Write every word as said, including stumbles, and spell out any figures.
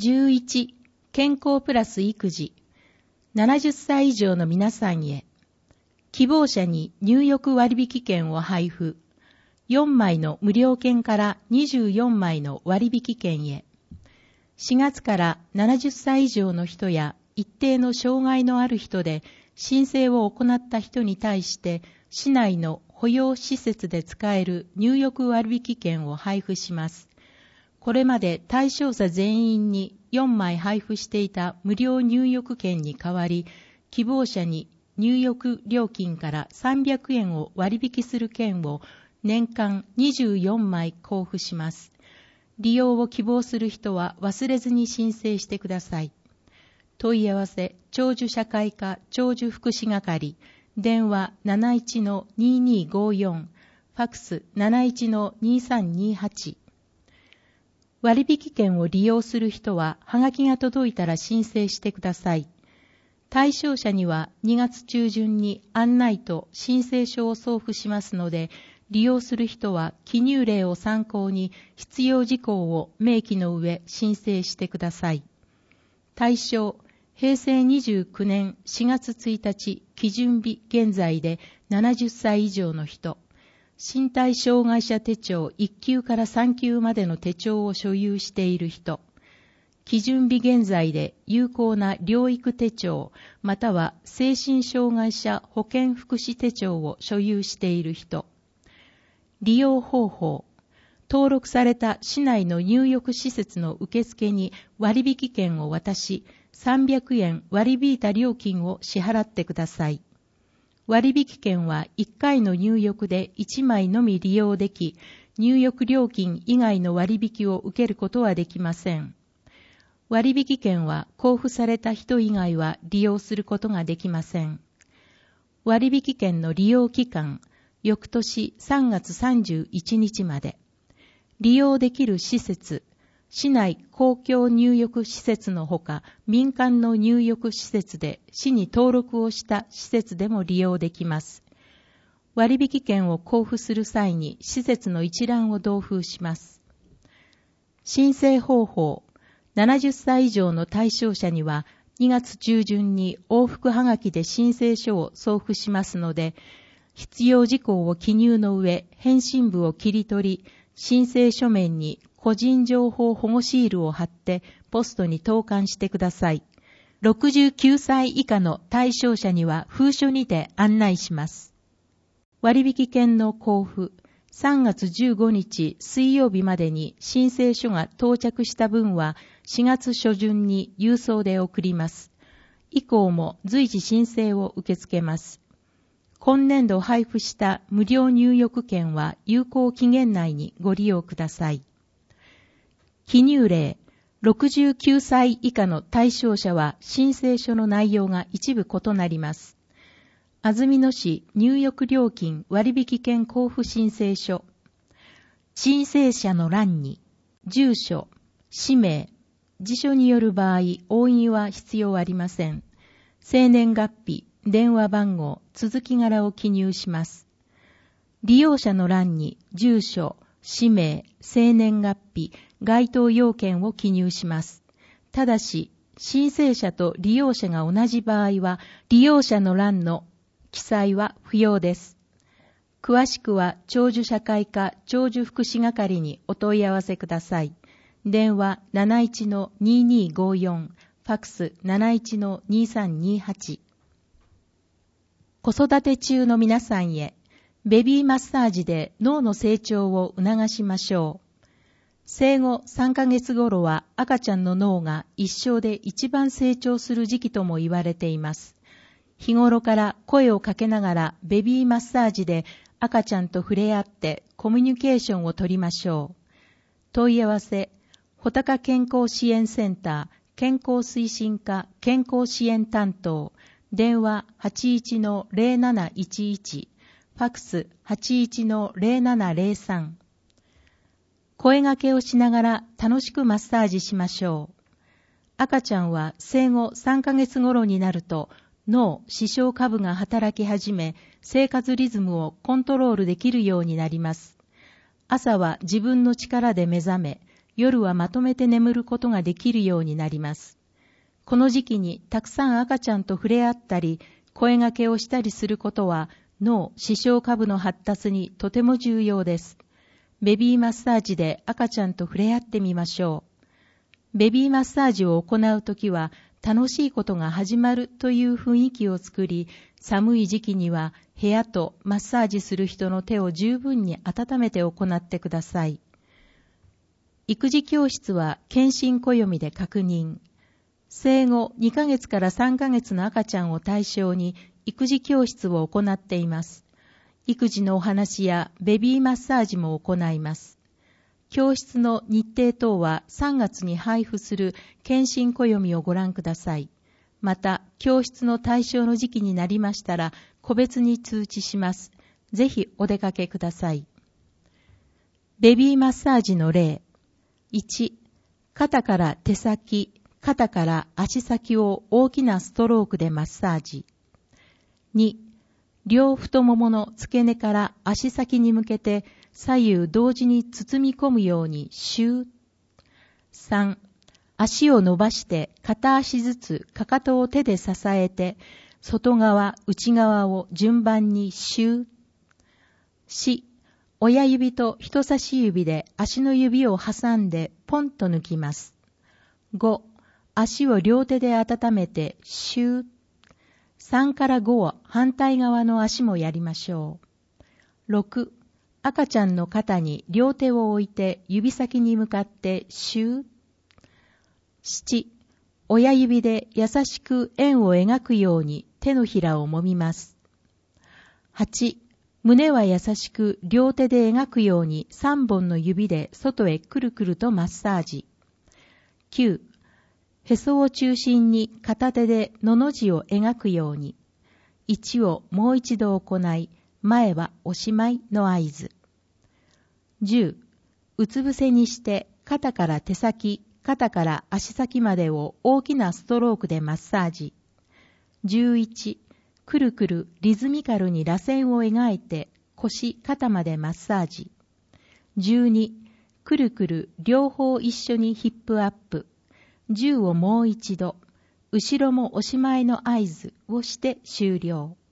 じゅういち、健康プラス育児。ななじゅっさい以上の皆さんへ。希望者に入浴割引券を配布。よんまいの無料券からにじゅうよんまいの割引券へ。しがつからななじゅっさい以上の人や一定の障害のある人で申請を行った人に対して市内の保養施設で使える入浴割引券を配布します。これまで対象者全員によんまい配布していた無料入浴券に代わり、希望者に入浴料金からさんびゃくえんを割引する券を年間にじゅうよんまい交付します。利用を希望する人は忘れずに申請してください。問い合わせ、長寿社会科長寿福祉係、電話 なないちのにーにーごーよん、ファックス なないちのにーさんにーはち。割引券を利用する人は、はがきが届いたら申請してください。対象者にはにがつ中旬に案内と申請書を送付しますので、利用する人は記入例を参考に必要事項を明記の上申請してください。対象、へいせいにじゅうきゅうねんしがつついたち基準日現在でななじゅっさい以上の人、身体障害者手帳いっきゅうからさんきゅうまでの手帳を所有している人、基準日現在で有効な療育手帳または精神障害者保健福祉手帳を所有している人、利用方法、登録された市内の入浴施設の受付に割引券を渡し、さんびゃくえん割り引いた料金を支払ってください。割引券はいっかいの入浴でいちまいのみ利用でき、入浴料金以外の割引を受けることはできません。割引券は交付された人以外は利用することができません。割引券の利用期間、翌年さんがつさんじゅういちにちまで。利用できる施設、市内公共入浴施設のほか、民間の入浴施設で市に登録をした施設でも利用できます。割引券を交付する際に施設の一覧を同封します。申請方法、ななじゅっさい以上の対象者にはにがつ中旬に往復はがきで申請書を送付しますので、必要事項を記入の上、返信部を切り取り、申請書面に個人情報保護シールを貼ってポストに投函してください。ろくじゅうきゅうさい以下の対象者には封書にて案内します。割引券の交付、さんがつじゅうごにち水曜日までに申請書が到着した分はしがつしょじゅんに郵送で送ります。以降も随時申請を受け付けます。今年度配布した無料入浴券は有効期限内にご利用ください。記入例、ろくじゅうきゅうさい以下の対象者は申請書の内容が一部異なります。安曇野市入浴料金割引券交付申請書。申請者の欄に、住所、氏名、辞書による場合、押印は必要ありません。生年月日、電話番号、続き柄を記入します。利用者の欄に、住所、氏名、生年月日、該当要件を記入します。ただし、申請者と利用者が同じ場合は、利用者の欄の記載は不要です。詳しくは、長寿社会科長寿福祉係にお問い合わせください。電話 なないちのにーにーごーよん、ファックス なないちのにーさんにーはち。子育て中の皆さんへ、ベビーマッサージで脳の成長を促しましょう。生後さんかげつ頃は赤ちゃんの脳が一生で一番成長する時期とも言われています。日頃から声をかけながらベビーマッサージで赤ちゃんと触れ合ってコミュニケーションをとりましょう。問い合わせ、穂高健康支援センター健康推進課健康支援担当、電話 はちいちのぜろなないちいち、ファックス はちいちのぜろななぜろさん。声掛けをしながら楽しくマッサージしましょう。赤ちゃんは生後さんかげつ頃になると脳、視床下部が働き始め、生活リズムをコントロールできるようになります。朝は自分の力で目覚め、 夜はまとめて眠ることができるようになります。この時期にたくさん赤ちゃんと触れ合ったり、声掛けをしたりすることは脳、視床下部の発達にとても重要です。ベビーマッサージで赤ちゃんと触れ合ってみましょう。ベビーマッサージを行うときは楽しいことが始まるという雰囲気を作り、寒い時期には部屋とマッサージする人の手を十分に温めて行ってください。育児教室は検診暦で確認。生後にかげつからさんかげつの赤ちゃんを対象に育児教室を行っています。育児のお話やベビーマッサージも行います。教室の日程等はさんがつに配布する検診暦をご覧ください。また、教室の対象の時期になりましたら、個別に通知します。ぜひお出かけください。ベビーマッサージの例。いち、肩から手先、肩から足先を大きなストロークでマッサージ。に、両太ももの付け根から足先に向けて左右同時に包み込むようにシュー。さん、足を伸ばして片足ずつかかとを手で支えて外側、内側を順番にシュー。し、親指と人差し指で足の指を挟んでポンと抜きます。ご、足を両手で温めてシュー。さんからごは反対側の足もやりましょう。ろく、赤ちゃんの肩に両手を置いて指先に向かってシュー。なな、親指で優しく円を描くように手のひらを揉みます。はち、胸は優しく両手で描くようにさんぼんの指で外へくるくるとマッサージ。きゅう、へそを中心に片手でのの字を描くように。いちをもう一度行い、前はおしまいの合図。じゅう、うつ伏せにして肩から手先、肩から足先までを大きなストロークでマッサージ。じゅういち、くるくるリズミカルに螺旋を描いて腰、肩までマッサージ。じゅうに、くるくる両方一緒にヒップアップ。じゅうをもう一度、後ろもおしまいの合図をして終了。